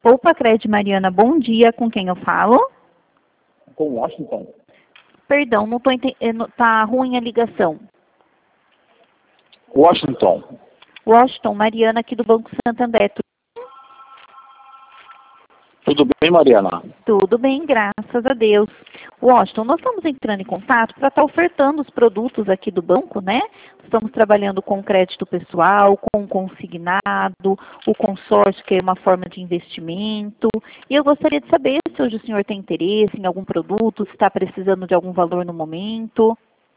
Poupa Cred Mariana, bom dia. Com quem eu falo? Com Washington. Perdão, não tô entendendo. Tá ruim a ligação. Washington. Washington, Mariana aqui do Banco Santander. Tudo bem, Mariana? Tudo bem, graças a Deus. Washington, nós estamos entrando em contato para estar ofertando os produtos aqui do banco, né? Estamos trabalhando com crédito pessoal, com consignado, o consórcio, que é uma forma de investimento. E eu gostaria de saber se hoje o senhor tem interesse em algum produto, se está precisando de algum valor no momento.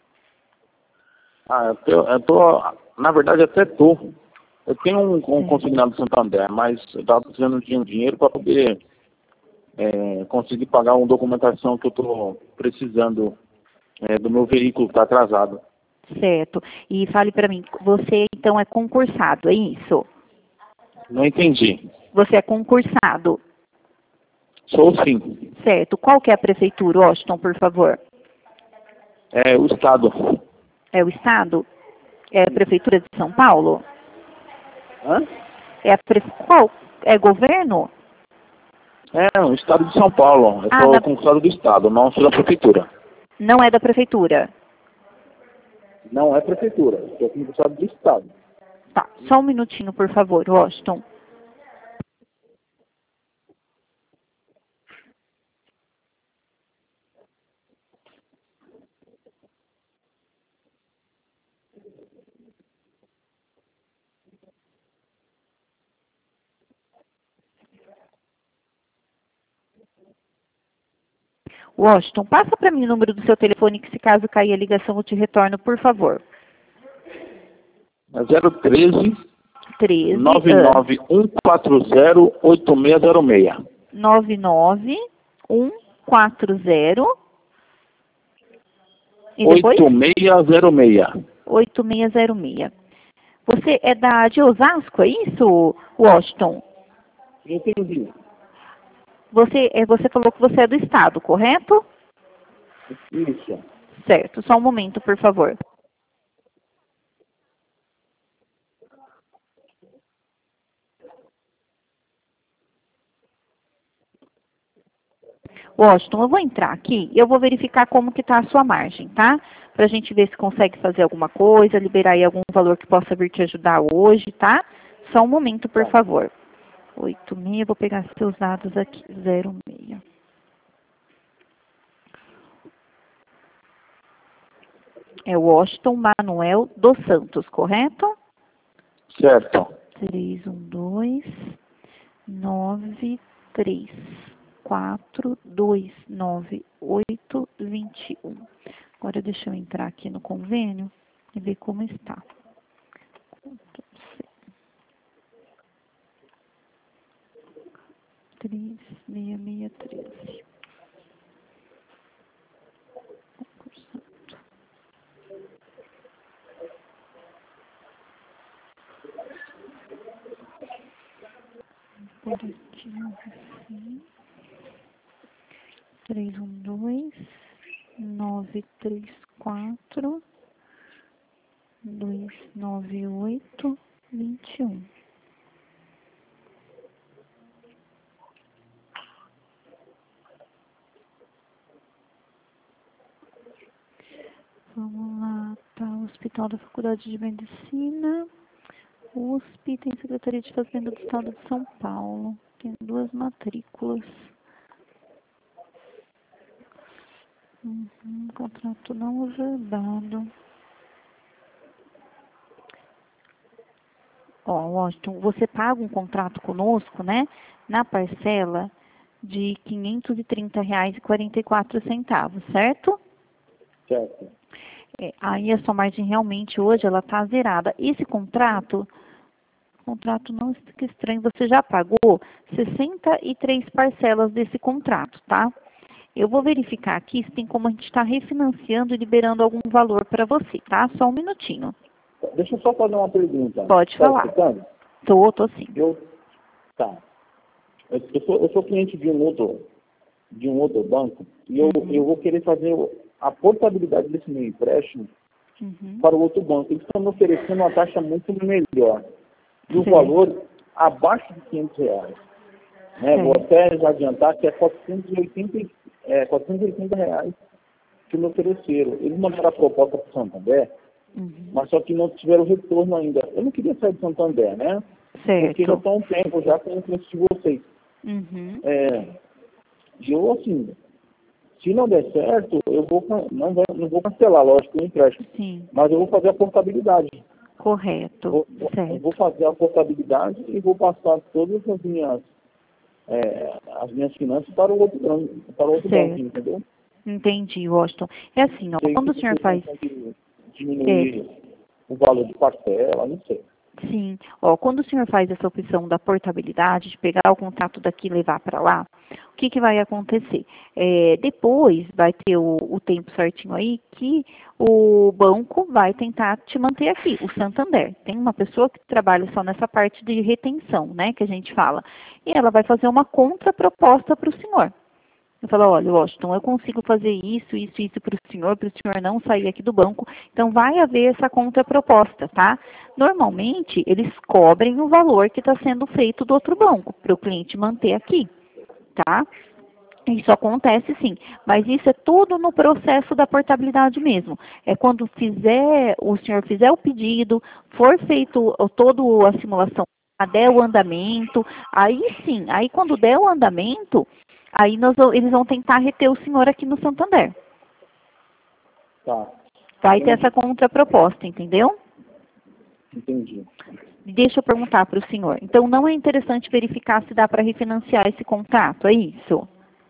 Na verdade, até tô. Eu tenho um consignado do Santander, mas eu estava precisando de um dinheiro para poder conseguir pagar uma documentação que eu estou precisando do meu veículo que está atrasado. Certo. E fale para mim, você então é concursado, é isso? Não entendi. Você é concursado? Sou sim. Certo. Qual que é a prefeitura, Washington, por favor? É o Estado. É o Estado? É a Prefeitura de São Paulo? Hã? Qual? É governo? É o Estado de São Paulo. Eu sou concursado do Estado, não sou da Prefeitura. Não é da Prefeitura? Não é Prefeitura, sou concursado do Estado. Tá, só um minutinho, por favor, Washington. Washington, passa para mim o número do seu telefone, que se caso cair a ligação eu te retorno, por favor. É 013 13 991408606. 99140 e depois 8606. 8606. Você é de Osasco, é isso, Washington? Entendi. Você falou que você é do Estado, correto? Isso. Certo, só um momento, por favor. Washington, eu vou entrar aqui e eu vou verificar como que está a sua margem, tá? Para a gente ver se consegue fazer alguma coisa, liberar aí algum valor que possa vir te ajudar hoje, tá? Só um momento, por favor. 86, vou pegar seus dados aqui, 06. É o Washington Manuel dos Santos, correto? Certo. 312-934-298-21. Agora deixa eu entrar aqui no convênio e ver como está. 36613. Por aqui, assim. 312-934-298-21. Vamos lá, tá? Hospital da Faculdade de Medicina. USP tem Secretaria de Fazenda do Estado de São Paulo. Tem 2 matrículas. Contrato não agendado. Ó, Washington, você paga um contrato conosco, né? Na parcela de R$ 530,44, certo? Certo. Aí a sua margem realmente hoje ela está zerada. Esse contrato não, que estranho, você já pagou 63 parcelas desse contrato, tá? Eu vou verificar aqui se tem como a gente estar refinanciando e liberando algum valor para você, tá? Só um minutinho. Deixa eu só fazer uma pergunta. Pode falar. Tô sim. Tá. Eu sou cliente de um outro banco e eu vou querer fazer a portabilidade desse meu empréstimo para o outro banco. Eles estão me oferecendo uma taxa muito melhor. E o valor abaixo de R$ 500. né? Vou até já adiantar que é R$ 480 que me ofereceram. Eles mandaram a proposta para o Santander, mas só que não tiveram retorno ainda. Eu não queria sair de Santander, né? Certo. Porque já está um tempo já com o preço de vocês. E eu, assim, se não der certo, eu não vou cancelar, lógico, o empréstimo. Sim. Mas eu vou fazer a portabilidade. Correto. Eu vou fazer a portabilidade e vou passar todas as minhas finanças para o outro banco, entendeu? Entendi, Washington. É assim, ó, quando o senhor faz... Diminuir o valor de parcela, não sei. Sim. Ó, quando o senhor faz essa opção da portabilidade, de pegar o contrato daqui e levar para lá, o que vai acontecer? Depois vai ter o tempo certinho aí que o banco vai tentar te manter aqui, o Santander. Tem uma pessoa que trabalha só nessa parte de retenção, né, que a gente fala. E ela vai fazer uma contraproposta para o senhor. Eu falo, olha, Washington, eu consigo fazer isso para o senhor não sair aqui do banco. Então, vai haver essa contraproposta, tá? Normalmente, eles cobrem o valor que está sendo feito do outro banco, para o cliente manter aqui, tá? Isso acontece sim, mas isso é tudo no processo da portabilidade mesmo. É quando o senhor fizer o pedido, for feito toda a simulação, der o andamento, aí sim, aí quando der o andamento, aí eles vão tentar reter o senhor aqui no Santander. Tá. Vai ter essa contraproposta, entendeu? Entendi. Deixa eu perguntar para o senhor. Então, não é interessante verificar se dá para refinanciar esse contrato, é isso?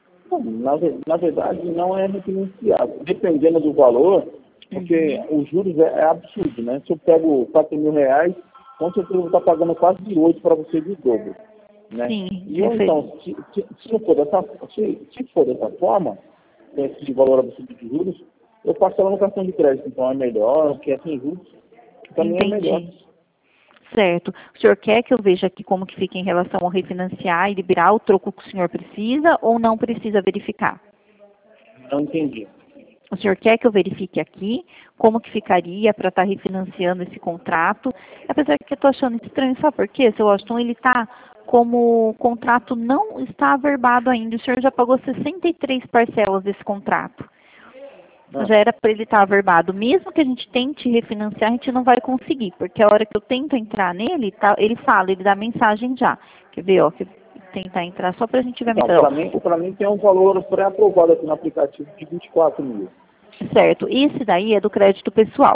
Na verdade, não é refinanciado. Dependendo do valor, porque os juros é absurdo, né? Se eu pego R$ 4.000, com certeza eu vou estar pagando quase de 8 para você de dobro. Né? Sim. E eu, então, se for dessa forma, esse valor absurdo de juros, eu parcelo no cartão de crédito. Então é melhor, porque é sem juros, também é melhor. Certo. O senhor quer que eu veja aqui como que fica em relação ao refinanciar e liberar o troco que o senhor precisa ou não precisa verificar? Não entendi. O senhor quer que eu verifique aqui como que ficaria para estar refinanciando esse contrato? Apesar que eu estou achando estranho, sabe por quê, seu Washington? Ele está como o contrato não está averbado ainda. O senhor já pagou 63 parcelas desse contrato. Já era para ele estar averbado. Mesmo que a gente tente refinanciar, a gente não vai conseguir, porque a hora que eu tento entrar nele, ele dá mensagem já. Quer ver, ó, que tentar entrar só para a gente ver a mensagem. Para mim tem um valor pré-aprovado aqui no aplicativo de 24 mil. Certo. Esse daí é do crédito pessoal.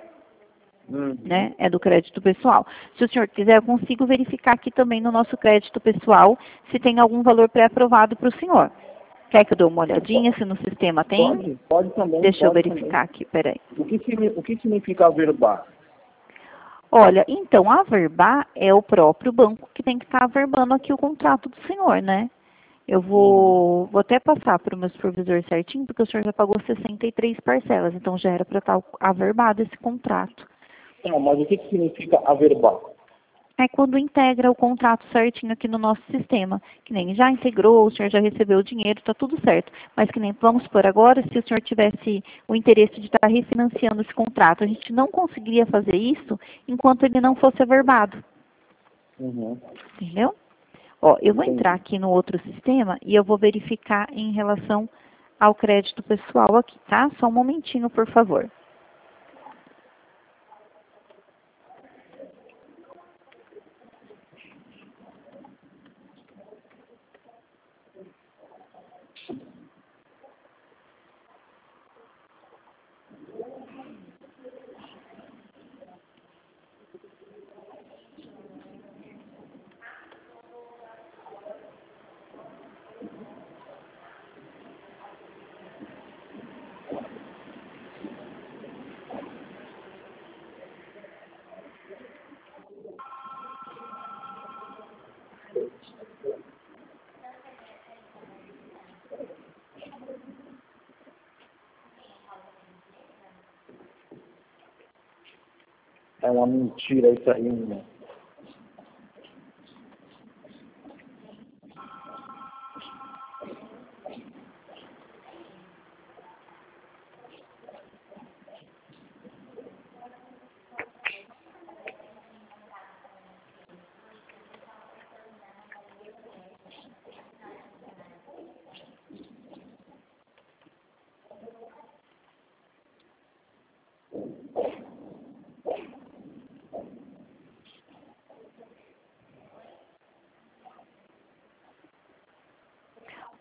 Né? É do crédito pessoal. Se o senhor quiser, eu consigo verificar aqui também no nosso crédito pessoal se tem algum valor pré-aprovado para o senhor. Quer que eu dê uma olhadinha se no sistema tem? Pode também. Deixa eu verificar aqui, peraí. O que significa averbar? Olha, então, averbar é o próprio banco que tem que estar averbando aqui o contrato do senhor, né? Eu vou até passar para o meu supervisor certinho, porque o senhor já pagou 63 parcelas, então já era para estar averbado esse contrato. Não, mas o que significa averbar? É quando integra o contrato certinho aqui no nosso sistema. Que nem já integrou, o senhor já recebeu o dinheiro, está tudo certo. Mas que nem, vamos por agora, se o senhor tivesse o interesse de estar refinanciando esse contrato, a gente não conseguiria fazer isso enquanto ele não fosse averbado. Entendeu? Ó, eu vou entrar aqui no outro sistema e eu vou verificar em relação ao crédito pessoal aqui, tá? Só um momentinho, por favor. É uma mentira isso aí, né?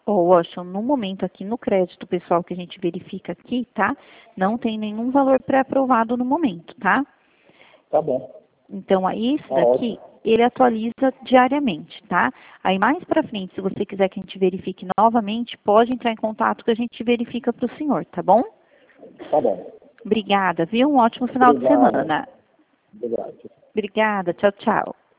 Ô, Washington, no momento aqui no crédito pessoal que a gente verifica aqui, tá? Não tem nenhum valor pré-aprovado no momento, tá? Tá bom. Então, aí, esse Tá daqui, ótimo. ele atualiza diariamente, tá? Aí, mais pra frente, se você quiser que a gente verifique novamente, pode entrar em contato que a gente verifica para o senhor, tá bom? Tá bom. Obrigada, viu? Um ótimo final de Obrigado. semana. Obrigado. Obrigada, tchau, tchau.